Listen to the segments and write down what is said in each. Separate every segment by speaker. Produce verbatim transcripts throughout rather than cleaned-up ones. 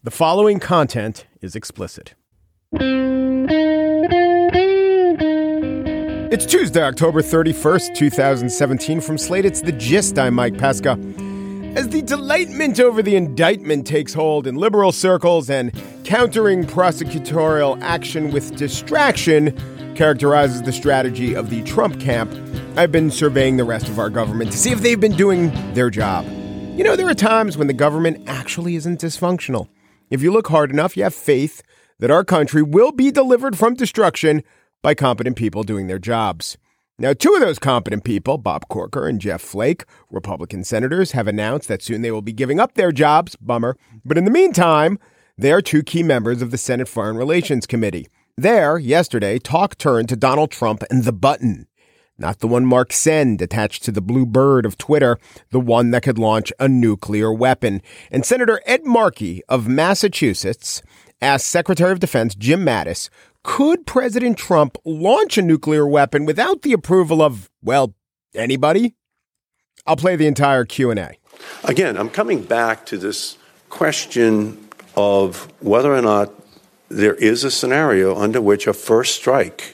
Speaker 1: The following content is explicit. It's Tuesday, October thirty-first, twenty seventeen. From Slate, it's The Gist. I'm Mike Pesca. As the delightment over the indictment takes hold in liberal circles and countering prosecutorial action with distraction characterizes the strategy of the Trump camp, I've been surveying the rest of our government to see if they've been doing their job. You know, there are times when the government actually isn't dysfunctional. If you look hard enough, you have faith that our country will be delivered from destruction by competent people doing their jobs. Now, two of those competent people, Bob Corker and Jeff Flake, Republican senators, have announced that soon they will be giving up their jobs. Bummer. But in the meantime, they are two key members of the Senate Foreign Relations Committee. There, yesterday, talk turned to Donald Trump and the button. Not the one marked send attached to the blue bird of Twitter, the one that could launch a nuclear weapon. And Senator Ed Markey of Massachusetts asked Secretary of Defense Jim Mattis, could President Trump launch a nuclear weapon without the approval of, well, anybody? I'll play the entire Q and A.
Speaker 2: Again, I'm coming back to this question of whether or not there is a scenario under which a first strike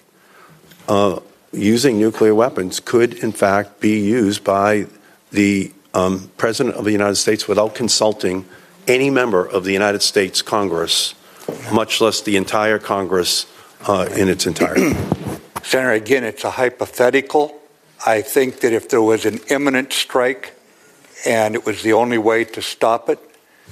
Speaker 2: uh, using nuclear weapons could, in fact, be used by the um, President of the United States without consulting any member of the United States Congress, much less the entire Congress uh, in its entirety.
Speaker 3: Senator, again, it's a hypothetical. I think that if there was an imminent strike and it was the only way to stop it,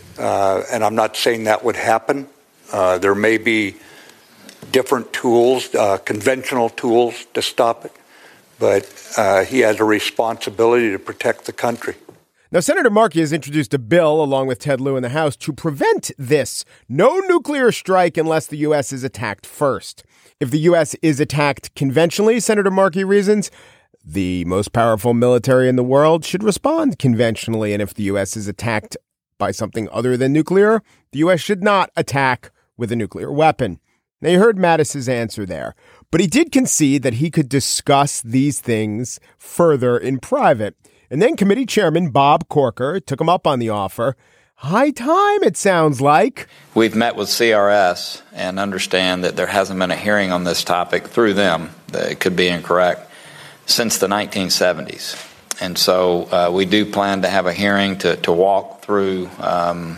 Speaker 3: uh, and I'm not saying that would happen, uh, there may be different tools, uh, conventional tools to stop it, but uh, he has a responsibility to protect the country.
Speaker 1: Now, Senator Markey has introduced a bill, along with Ted Lieu in the House, to prevent this. No nuclear strike unless the U S is attacked first. If the U S is attacked conventionally, Senator Markey reasons, the most powerful military in the world should respond conventionally. And if the U S is attacked by something other than nuclear, the U S should not attack with a nuclear weapon. Now, you heard Mattis's answer there, but he did concede that he could discuss these things further in private. And then committee chairman Bob Corker took him up on the offer. High time, it sounds like.
Speaker 4: We've met with C R S and understand that there hasn't been a hearing on this topic through them, that it could be incorrect, since the nineteen seventies. And so uh, we do plan to have a hearing to, to walk through um,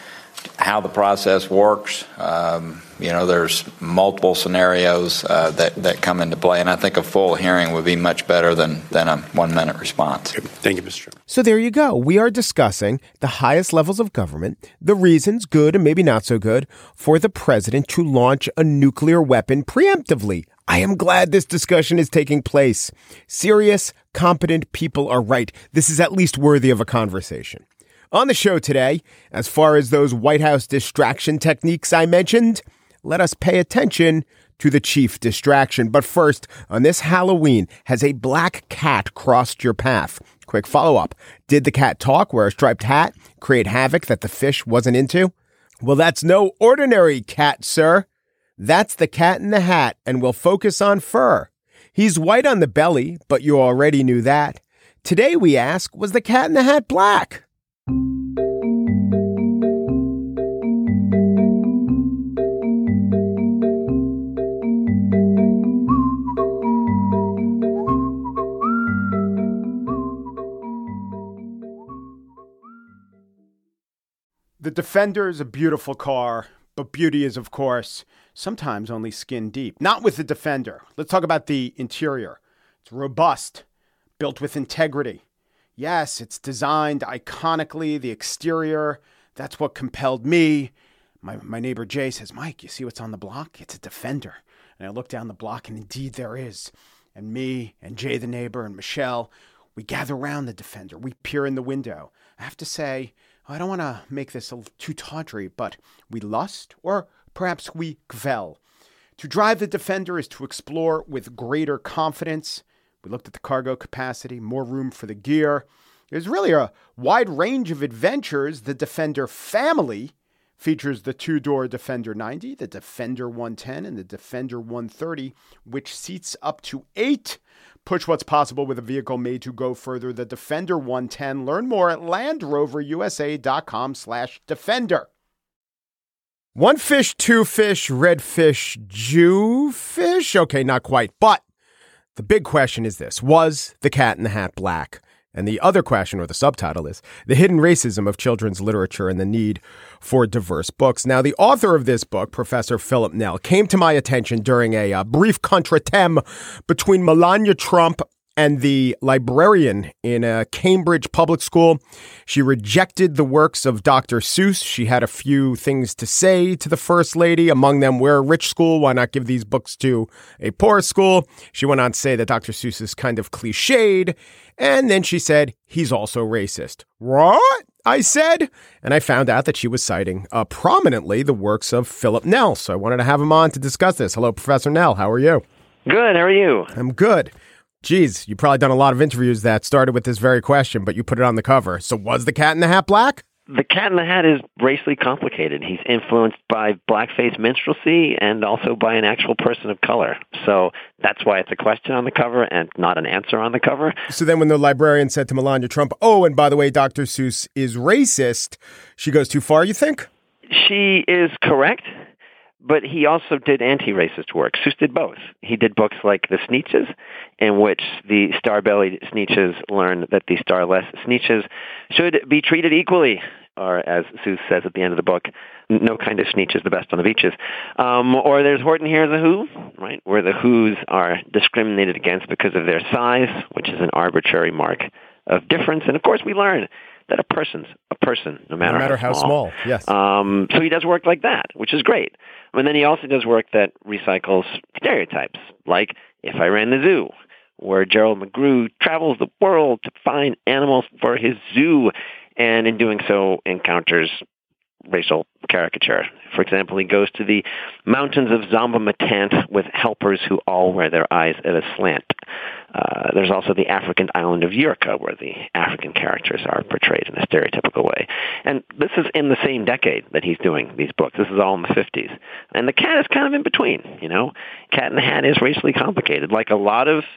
Speaker 4: how the process works. Um, you know, there's multiple scenarios uh, that, that come into play, and I think a full hearing would be much better than, than a one-minute response.
Speaker 2: Thank you, Mister Chairman.
Speaker 1: So there you go. We are discussing the highest levels of government, the reasons, good and maybe not so good, for the president to launch a nuclear weapon preemptively. I am glad this discussion is taking place. Serious, competent people are right. This is at least worthy of a conversation. On the show today, as far as those White House distraction techniques I mentioned, let us pay attention to the chief distraction. But first, on this Halloween, has a black cat crossed your path? Quick follow-up. Did the cat talk, wear a striped hat, create havoc that the fish wasn't into? Well, that's no ordinary cat, sir. That's the Cat in the Hat, and we'll focus on fur. He's white on the belly, but you already knew that. Today we ask, was the Cat in the Hat black? The Defender is a beautiful car, but beauty is, of course, sometimes only skin deep. Not with the Defender. Let's talk about the interior. It's robust, built with integrity. Yes, it's designed iconically. The exterior, that's what compelled me. My my neighbor Jay says, Mike, you see what's on the block? It's a Defender. And I look down the block, and indeed there is. And me and Jay the neighbor and Michelle, we gather around the Defender. We peer in the window. I have to say, I don't want to make this too tawdry, but we lust, or perhaps we gvel. To drive the Defender is to explore with greater confidence. We looked at the cargo capacity, more room for the gear. There's really a wide range of adventures. The Defender family features the two-door Defender ninety, the Defender one ten, and the Defender one thirty, which seats up to eight. Push what's possible with a vehicle made to go further. The Defender one ten. Learn more at Land Rover U S A dot com slash Defender. One fish, two fish, red fish, Jew fish? Okay, not quite. But the big question is this. Was The Cat in the Hat black? And the other question, or the subtitle, is The Hidden Racism of Children's Literature and the Need for Diverse Books. Now, the author of this book, Professor Philip Nell, came to my attention during a uh, brief contretemps between Melania Trump and the librarian in a Cambridge public school. She rejected the works of Doctor Seuss. She had a few things to say to the First Lady. Among them, we're a rich school. Why not give these books to a poor school? She went on to say that Doctor Seuss is kind of cliched. And then she said, he's also racist. What? I said. And I found out that she was citing uh, prominently the works of Philip Nell. So I wanted to have him on to discuss this. Hello, Professor Nell. How are you?
Speaker 5: Good. How are you?
Speaker 1: I'm good. Geez, you've probably done a lot of interviews that started with this very question, but you put it on the cover. So was The Cat in the Hat black?
Speaker 5: The Cat in the Hat is racially complicated. He's influenced by blackface minstrelsy and also by an actual person of color. So that's why it's a question on the cover and not an answer on the cover.
Speaker 1: So then when the librarian said to Melania Trump, oh, and by the way, Doctor Seuss is racist, she goes too far, you think?
Speaker 5: She is correct. But he also did anti-racist work. Seuss did both. He did books like The Sneetches, in which the star-bellied Sneetches learn that the starless Sneetches should be treated equally, or as Seuss says at the end of the book, no kind of Sneetch is the best on the beaches. Um, or there's Horton Hears a Who, right, where the Whos are discriminated against because of their size, which is an arbitrary mark of difference. And, of course, we learn that a person's a person, no matter,
Speaker 1: no matter
Speaker 5: how,
Speaker 1: how
Speaker 5: small.
Speaker 1: small. Yes.
Speaker 5: Um, so he does work like that, which is great. And then he also does work that recycles stereotypes, like If I Ran the Zoo, where Gerald McGrew travels the world to find animals for his zoo, and in doing so encounters racial caricature. For example, he goes to the mountains of Zomba-Matant with helpers who all wear their eyes at a slant. Uh, there's also the African island of Yurka, where the African characters are portrayed in a stereotypical way. And this is in the same decade that he's doing these books. This is all in the fifties. And The Cat is kind of in between, you know. Cat in the Hat is racially complicated. Like a lot of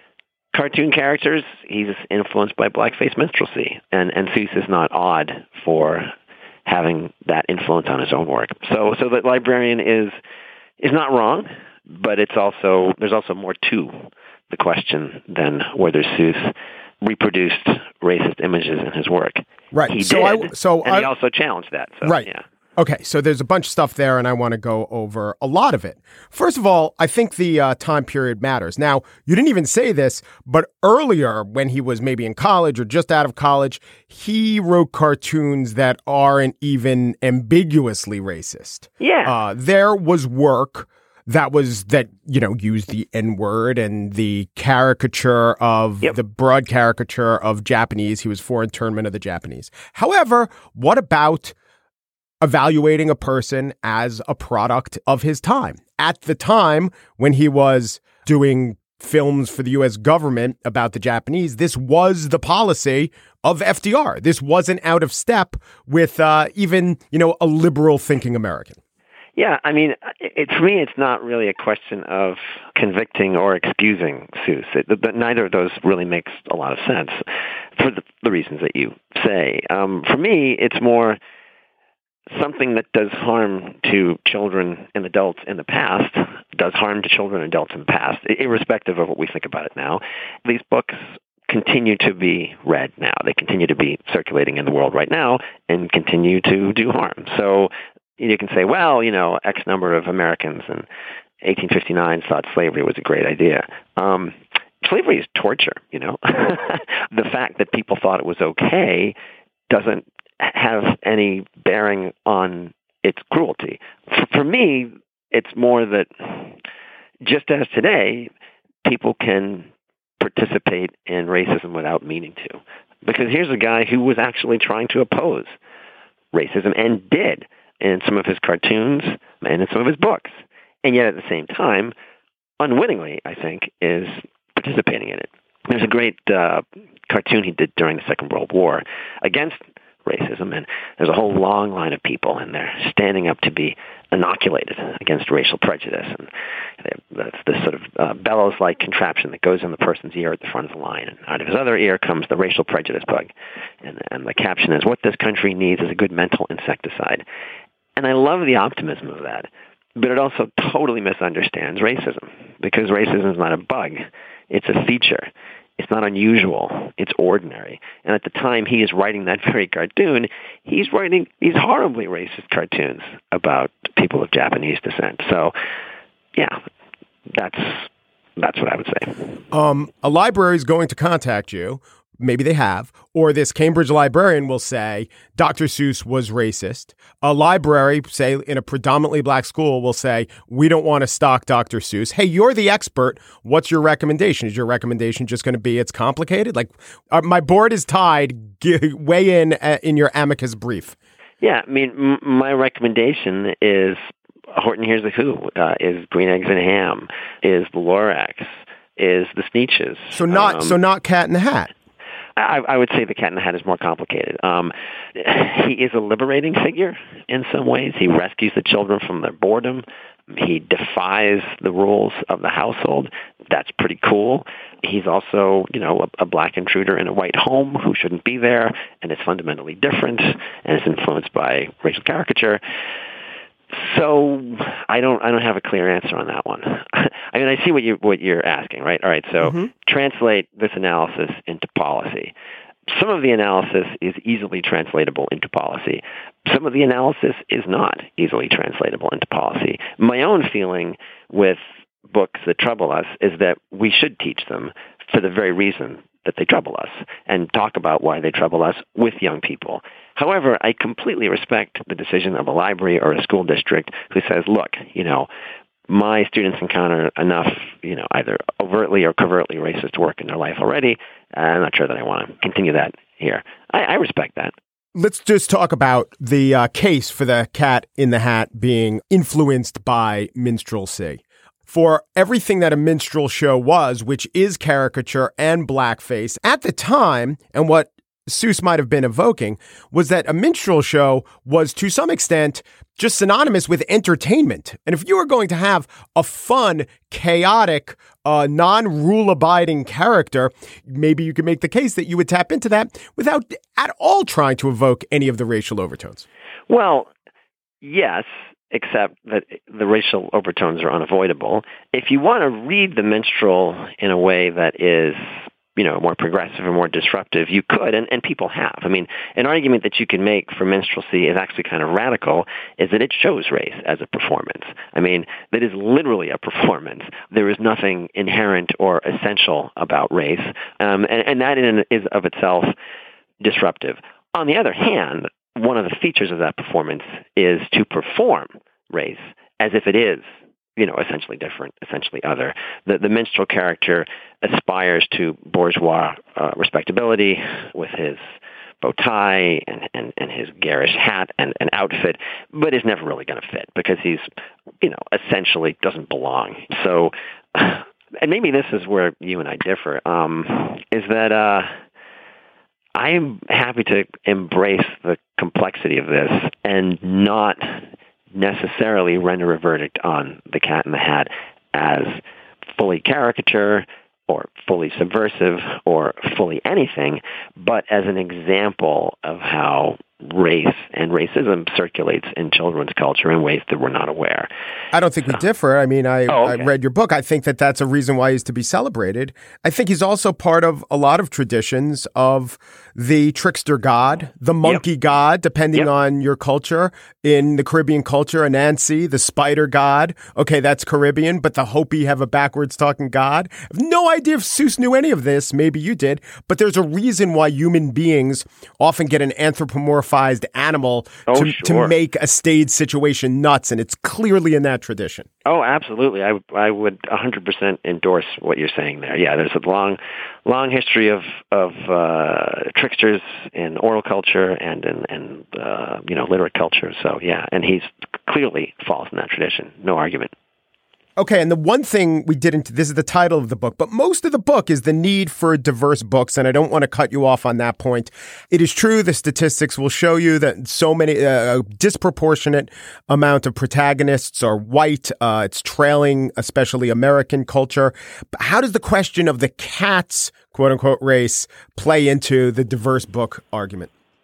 Speaker 5: cartoon characters, he's influenced by blackface minstrelsy. And, and Seuss is not odd for having that influence on his own work. So so the librarian is is not wrong, but it's also there's also more to the question than whether Seuss reproduced racist images in his work.
Speaker 1: Right.
Speaker 5: He
Speaker 1: so
Speaker 5: did,
Speaker 1: I, so
Speaker 5: and
Speaker 1: I,
Speaker 5: he also challenged that. So,
Speaker 1: right.
Speaker 5: Yeah.
Speaker 1: Okay, so there's a bunch of stuff there, and I want to go over a lot of it. First of all, I think the uh, time period matters. Now, you didn't even say this, but earlier, when he was maybe in college or just out of college, he wrote cartoons that aren't even ambiguously racist.
Speaker 5: Yeah.
Speaker 1: Uh, there was work that was, that, you know, used the N-word and the caricature of,
Speaker 5: yep.
Speaker 1: the broad caricature of Japanese. He was for internment of the Japanese. However, what about evaluating a person as a product of his time? At the time when he was doing films for the U S government about the Japanese, this was the policy of F D R. This wasn't out of step with uh, even, you know, a liberal thinking American.
Speaker 5: Yeah, I mean, it, for me, it's not really a question of convicting or excusing Seuss. It, but neither of those really makes a lot of sense for the, the reasons that you say. Um, for me, it's more something that does harm to children and adults in the past does harm to children and adults in the past, irrespective of what we think about it now. These books continue to be read now. They continue to be circulating in the world right now and continue to do harm. So you can say, well, you know, X number of Americans in eighteen fifty-nine thought slavery was a great idea. Um, slavery is torture, you know. The fact that people thought it was okay doesn't have any bearing on its cruelty. For, for me, it's more that just as today, people can participate in racism without meaning to. Because here's a guy who was actually trying to oppose racism and did in some of his cartoons and in some of his books. And yet at the same time, unwittingly, I think, is participating in it. There's a great uh, cartoon he did during the Second World War against racism, and there's a whole long line of people, and they're standing up to be inoculated against racial prejudice. And that's this sort of uh, bellows-like contraption that goes in the person's ear at the front of the line, and out of his other ear comes the racial prejudice bug. And, and the caption is, "What this country needs is a good mental insecticide." And I love the optimism of that. But it also totally misunderstands racism, because racism is not a bug. It's a feature. It's not unusual. It's ordinary. And at the time he is writing that very cartoon, he's writing these horribly racist cartoons about people of Japanese descent. So, yeah, that's that's what I would say.
Speaker 1: Um, a library is going to contact you. Maybe they have. Or this Cambridge librarian will say, Doctor Seuss was racist. A library, say, in a predominantly black school will say, we don't want to stock Doctor Seuss. Hey, you're the expert. What's your recommendation? Is your recommendation just going to be it's complicated? Like, uh, my board is tied. G- weigh in uh, in your amicus brief.
Speaker 5: Yeah, I mean, m- my recommendation is Horton Hears a Who, uh, is Green Eggs and Ham, is the Lorax, is the Sneetches.
Speaker 1: So not,
Speaker 5: um,
Speaker 1: so not Cat in the Hat.
Speaker 5: I, I would say the Cat in the Hat is more complicated. Um, he is a liberating figure in some ways. He rescues the children from their boredom. He defies the rules of the household. That's pretty cool. He's also, you know, a, a black intruder in a white home who shouldn't be there, and is fundamentally different, and is influenced by racial caricature. So I don't I don't have a clear answer on that one. I mean, I see what you what you're asking, right? All right, so mm-hmm. translate this analysis into policy. Some of the analysis is easily translatable into policy. Some of the analysis is not easily translatable into policy. My own feeling with books that trouble us is that we should teach them for the very reason that they trouble us, and talk about why they trouble us with young people. However, I completely respect the decision of a library or a school district who says, look, you know, my students encounter enough, you know, either overtly or covertly racist work in their life already. I'm not sure that I want to continue that here. I, I respect that.
Speaker 1: Let's just talk about the uh, case for the Cat in the Hat being influenced by minstrelsy. For everything that a minstrel show was, which is caricature and blackface, at the time, and what Seuss might have been evoking, was that a minstrel show was, to some extent, just synonymous with entertainment. And if you were going to have a fun, chaotic, uh, non-rule-abiding character, maybe you could make the case that you would tap into that without at all trying to evoke any of the racial overtones.
Speaker 5: Well, yes, except that the racial overtones are unavoidable. If you want to read the minstrel in a way that is, you know, more progressive and more disruptive, you could, and, and people have. I mean, an argument that you can make for minstrelsy is actually kind of radical, is that it shows race as a performance. I mean, that is literally a performance. There is nothing inherent or essential about race, um, and, and that in is of itself disruptive. On the other hand, one of the features of that performance is to perform race as if it is, you know, essentially different, essentially other. The, the minstrel character aspires to bourgeois uh, respectability with his bow tie and, and, and his garish hat and, and outfit, but is never really going to fit because he's, you know, essentially doesn't belong. So, and maybe this is where you and I differ, um, is that uh, I'm happy to embrace the complexity of this and not necessarily render a verdict on the Cat in the Hat as fully caricature or fully subversive or fully anything, but as an example of how race and racism circulates in children's culture in ways that we're not aware.
Speaker 1: I don't think so. We differ. I mean, I,
Speaker 5: oh, okay.
Speaker 1: I read your book. I think that that's a reason why he's to be celebrated. I think he's also part of a lot of traditions of the trickster god, the monkey yep. god, depending yep. on your culture. In the Caribbean culture, Anansi, the spider god. Okay, that's Caribbean, but the Hopi have a backwards talking god. I have no idea if Seuss knew any of this. Maybe you did. But there's a reason why human beings often get an anthropomorphic animal
Speaker 5: oh,
Speaker 1: to,
Speaker 5: sure.
Speaker 1: to make a stage situation nuts, and it's clearly in that tradition.
Speaker 5: Oh, absolutely. I, I would one hundred percent endorse what you're saying there. Yeah, there's a long, long history of of uh, tricksters in oral culture and in and uh, you know literate culture. So yeah, and he's clearly falls in that tradition. No argument.
Speaker 1: Okay, and the one thing we didn't, this is the title of the book, but most of the book is the need for diverse books, and I don't want to cut you off on that point. It is true, the statistics will show you that so many, uh, a disproportionate amount of protagonists are white. Uh, it's trailing, especially American culture. But how does the question of the cat's quote-unquote race play into the diverse book argument?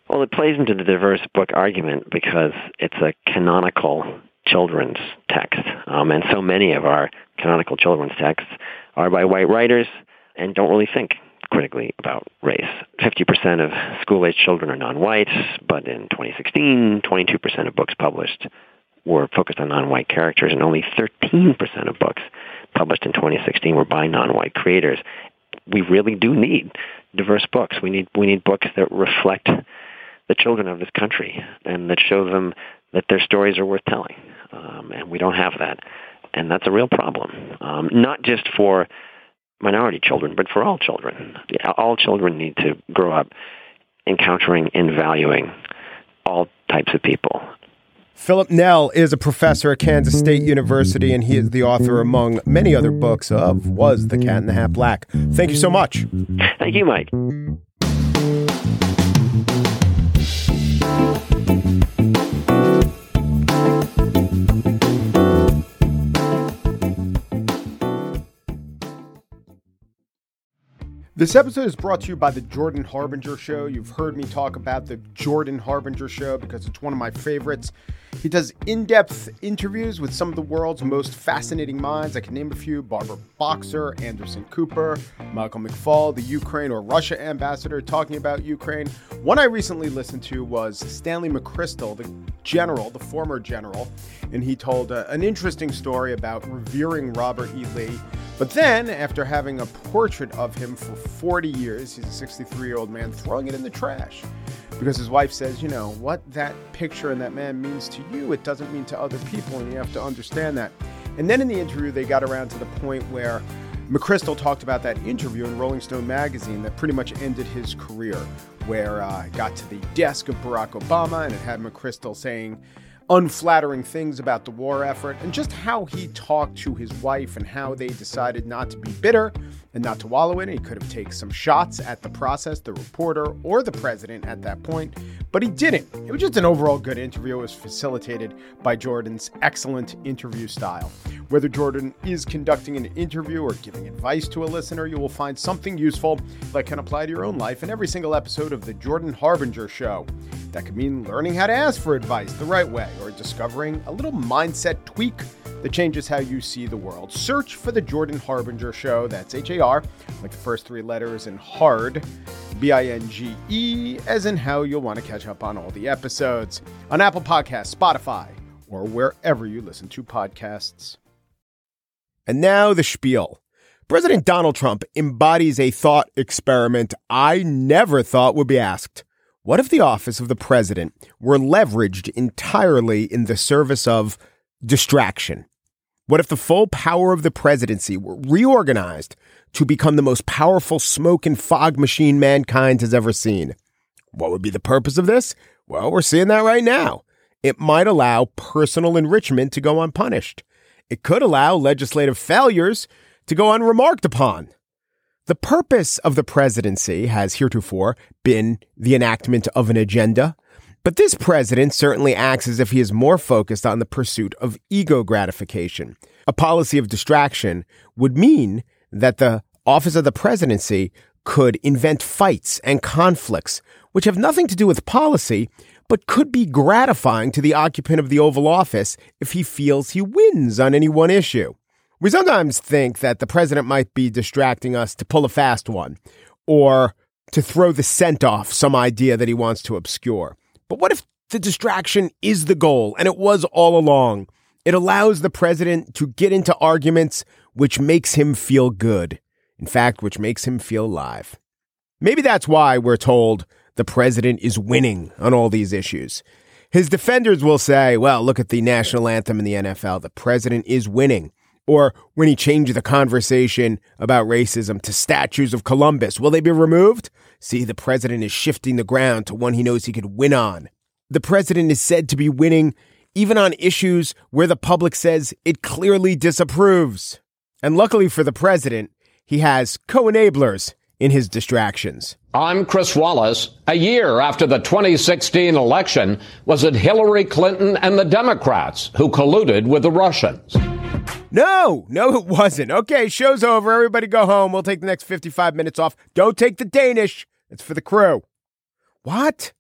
Speaker 5: Well, it plays into the diverse book argument because it's a canonical children's text. Um, and so many of our canonical children's texts are by white writers and don't really think critically about race. fifty percent of school-age children are non-white, but in twenty sixteen, twenty-two percent of books published were focused on non-white characters, and only thirteen percent of books published in twenty sixteen were by non-white creators. We really do need diverse books. We need we need books that reflect the children of this country and that show them that their stories are worth telling. Um, and we don't have that. And that's a real problem, um, not just for minority children, but for all children. All children need to grow up encountering and valuing all types of people.
Speaker 1: Philip Nell is a professor at Kansas State University, and he is the author, among many other books, of Was the Cat in the Hat Black? Thank you so much.
Speaker 5: Thank you, Mike.
Speaker 1: This episode is brought to you by the Jordan Harbinger Show. You've heard me talk about the Jordan Harbinger Show because it's one of my favorites. He does in-depth interviews with some of the world's most fascinating minds. I can name a few: Barbara Boxer, Anderson Cooper, Michael McFaul, the Ukraine or Russia ambassador talking about Ukraine. One I recently listened to was Stanley McChrystal, the general, the former general, and he told uh, an interesting story about revering Robert E. Lee. But then, after having a portrait of him for forty years, he's a sixty-three-year-old man, throwing it in the trash. Because his wife says, you know, what that picture and that man means to you, it doesn't mean to other people, and you have to understand that. And then in the interview, they got around to the point where McChrystal talked about that interview in Rolling Stone magazine that pretty much ended his career, where uh, it got to the desk of Barack Obama, and it had McChrystal saying unflattering things about the war effort, and just how he talked to his wife and how they decided not to be bitter and not to wallow in it. He could have taken some shots at the process, the reporter, or the president at that point, but he didn't. It was just an overall good interview. It was facilitated by Jordan's excellent interview style. Whether Jordan is conducting an interview or giving advice to a listener, you will find something useful that can apply to your own life in every single episode of The Jordan Harbinger Show. That could mean learning how to ask for advice the right way, or discovering a little mindset tweak that changes how you see the world. Search for The Jordan Harbinger Show. That's H A R, like the first three letters, and hard, B I N G E, as in how you'll want to catch up on all the episodes on Apple Podcasts, Spotify, or wherever you listen to podcasts. And now the spiel. President Donald Trump embodies a thought experiment I never thought would be asked. What if the office of the president were leveraged entirely in the service of distraction? What if the full power of the presidency were reorganized to become the most powerful smoke and fog machine mankind has ever seen? What would be the purpose of this? Well, we're seeing that right now. It might allow personal enrichment to go unpunished. It could allow legislative failures to go unremarked upon. The purpose of the presidency has heretofore been the enactment of an agenda, but this president certainly acts as if he is more focused on the pursuit of ego gratification. A policy of distraction would mean that the office of the presidency could invent fights and conflicts, which have nothing to do with policy, but could be gratifying to the occupant of the Oval Office if he feels he wins on any one issue. We sometimes think that the president might be distracting us to pull a fast one, or to throw the scent off some idea that he wants to obscure. But what if the distraction is the goal, and it was all along? It allows the president to get into arguments which makes him feel good. In fact, which makes him feel alive. Maybe that's why we're told the president is winning on all these issues. His defenders will say, well, look at the national anthem in the N F L. The president is winning. Or when he changed the conversation about racism to statues of Columbus, will they be removed? See, the president is shifting the ground to one he knows he could win on. The president is said to be winning even on issues where the public says it clearly disapproves. And luckily for the president, he has co-enablers in his distractions.
Speaker 6: I'm Chris Wallace. A year after the twenty sixteen election, was it Hillary Clinton and the Democrats who colluded with the Russians?
Speaker 1: No, no, it wasn't. Okay, show's over. Everybody go home. We'll take the next fifty-five minutes off. Don't take the Danish. It's for the crew. What?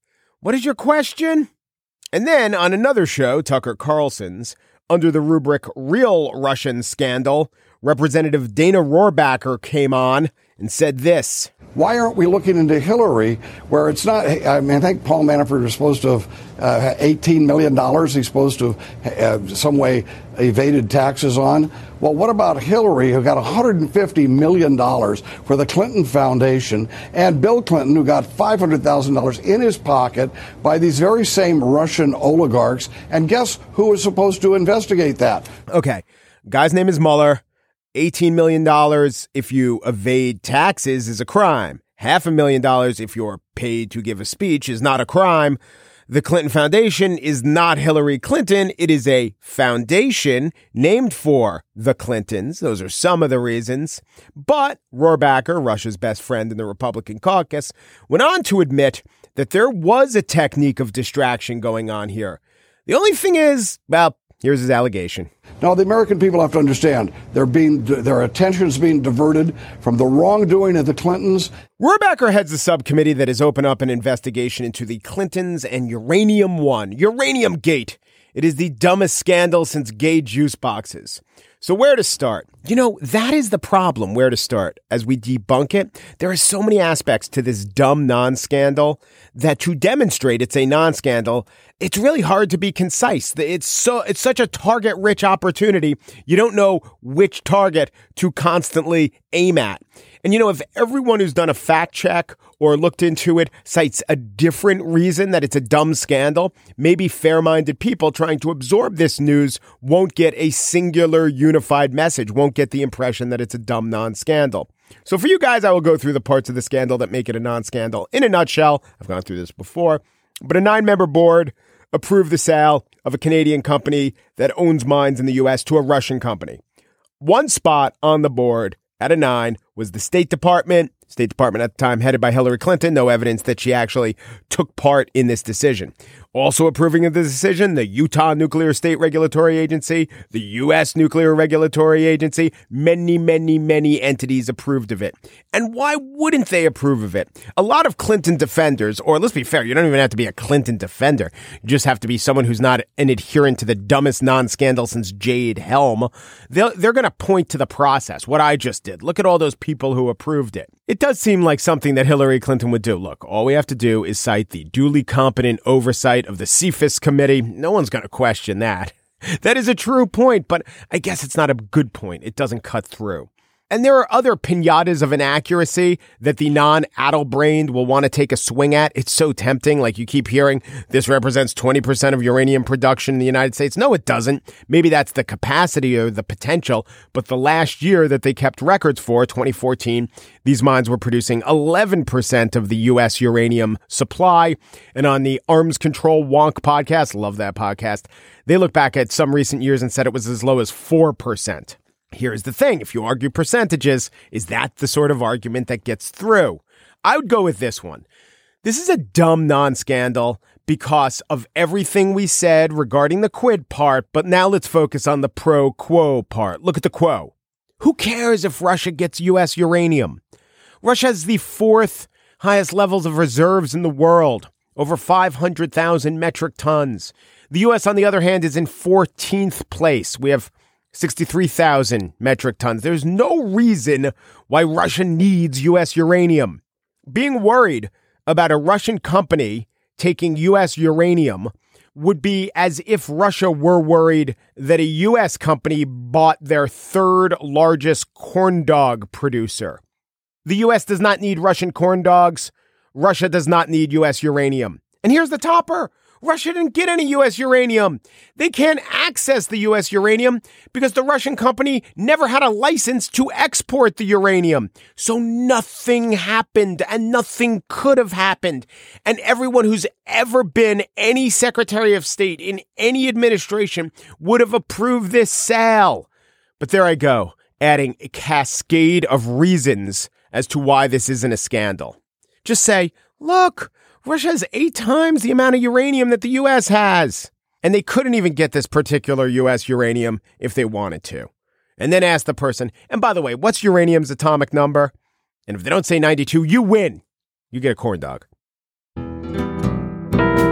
Speaker 1: What is your question? And then on another show, Tucker Carlson's, under the rubric Real Russian Scandal, Representative Dana Rohrabacher came on and said this.
Speaker 7: Why aren't we looking into Hillary, where it's not, I mean, I think Paul Manafort is supposed to have uh, eighteen million dollars he's supposed to have uh, some way evaded taxes on. Well, what about Hillary, who got one hundred fifty million dollars for the Clinton Foundation, and Bill Clinton, who got five hundred thousand dollars in his pocket by these very same Russian oligarchs? And guess who was supposed to investigate that?
Speaker 1: Okay, guy's name is Mueller. eighteen million dollars if you evade taxes is a crime. Half a million dollars if you're paid to give a speech is not a crime. The Clinton Foundation is not Hillary Clinton. It is a foundation named for the Clintons. Those are some of the reasons. But Rohrabacher, Russia's best friend in the Republican caucus, went on to admit that there was a technique of distraction going on here. The only thing is, well, here's his allegation.
Speaker 7: Now, the American people have to understand they're being, their attention is being diverted from the wrongdoing of the Clintons.
Speaker 1: Rohrabacher heads a subcommittee that has opened up an investigation into the Clintons and Uranium One, Uranium Gate. It is the dumbest scandal since gay juice boxes. So where to start? You know, that is the problem, where to start. As we debunk it, there are so many aspects to this dumb non-scandal that to demonstrate it's a non-scandal, it's really hard to be concise. It's so it's such a target-rich opportunity, you don't know which target to constantly aim at. And, you know, if everyone who's done a fact check or looked into it cites a different reason that it's a dumb scandal, maybe fair-minded people trying to absorb this news won't get a singular unified message, won't get the impression that it's a dumb non-scandal. So for you guys, I will go through the parts of the scandal that make it a non-scandal. In a nutshell, I've gone through this before, but a nine-member board approved the sale of a Canadian company that owns mines in the U S to a Russian company. One spot on the board at a nine was the State Department. State Department at the time headed by Hillary Clinton. No evidence that she actually took part in this decision. Also approving of the decision, the Utah Nuclear State Regulatory Agency, the U S Nuclear Regulatory Agency, many, many, many entities approved of it. And why wouldn't they approve of it? A lot of Clinton defenders, or let's be fair, you don't even have to be a Clinton defender. You just have to be someone who's not an adherent to the dumbest non-scandal since Jade Helm. They're, they're going to point to the process, what I just did. Look at all those people who approved it. It does seem like something that Hillary Clinton would do. Look, all we have to do is cite the duly competent oversight of the C F I S committee. No one's going to question that. That is a true point, but I guess it's not a good point. It doesn't cut through. And there are other pinatas of inaccuracy that the non-addle-brained will want to take a swing at. It's so tempting. Like you keep hearing, this represents twenty percent of uranium production in the United States. No, it doesn't. Maybe that's the capacity or the potential. But the last year that they kept records for, twenty fourteen, these mines were producing eleven percent of the U S uranium supply. And on the Arms Control Wonk podcast, love that podcast, they look back at some recent years and said it was as low as four percent. Here's the thing. If you argue percentages, is that the sort of argument that gets through? I would go with this one. This is a dumb non-scandal because of everything we said regarding the quid part, but now let's focus on the pro quo part. Look at the quo. Who cares if Russia gets U S uranium? Russia has the fourth highest levels of reserves in the world, over five hundred thousand metric tons. The U S, on the other hand, is in fourteenth place. We have sixty-three thousand metric tons. There's no reason why Russia needs U S uranium. Being worried about a Russian company taking U S uranium would be as if Russia were worried that a U S company bought their third largest corn dog producer. The U S does not need Russian corn dogs. Russia does not need U S uranium. And here's the topper. Russia didn't get any U S uranium. They can't access the U S uranium because the Russian company never had a license to export the uranium. So nothing happened and nothing could have happened. And everyone who's ever been any Secretary of State in any administration would have approved this sale. But there I go, adding a cascade of reasons as to why this isn't a scandal. Just say, look, Russia has eight times the amount of uranium that the U S has. And they couldn't even get this particular U S uranium if they wanted to. And then ask the person, and by the way, what's uranium's atomic number? And if they don't say ninety-two, you win. You get a corn dog.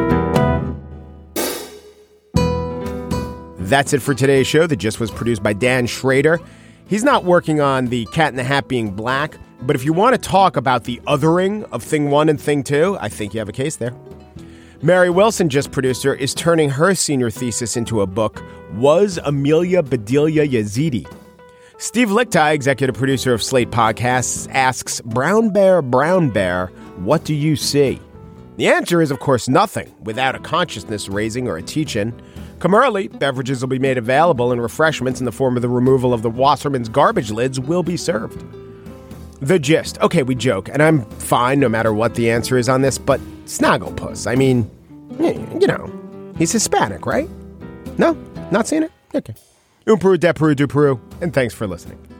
Speaker 1: That's it for today's show. The Gist was produced by Dan Schrader. He's not working on the Cat in the Hat being black, but if you want to talk about the othering of Thing One and Thing Two, I think you have a case there. Mary Wilson, Gist producer, is turning her senior thesis into a book, Was Amelia Bedelia Yazidi? Steve Lichtai, executive producer of Slate Podcasts, asks, Brown Bear, Brown Bear, what do you see? The answer is, of course, nothing without a consciousness raising or a teach-in. Come early, beverages will be made available and refreshments in the form of the removal of the Wasserman's garbage lids will be served. The Gist. Okay, we joke, and I'm fine no matter what the answer is on this, but Snagglepuss, I mean, you know, he's Hispanic, right? No? Not seen it? Okay. Un Peru, de Peru, du Peru, and thanks for listening.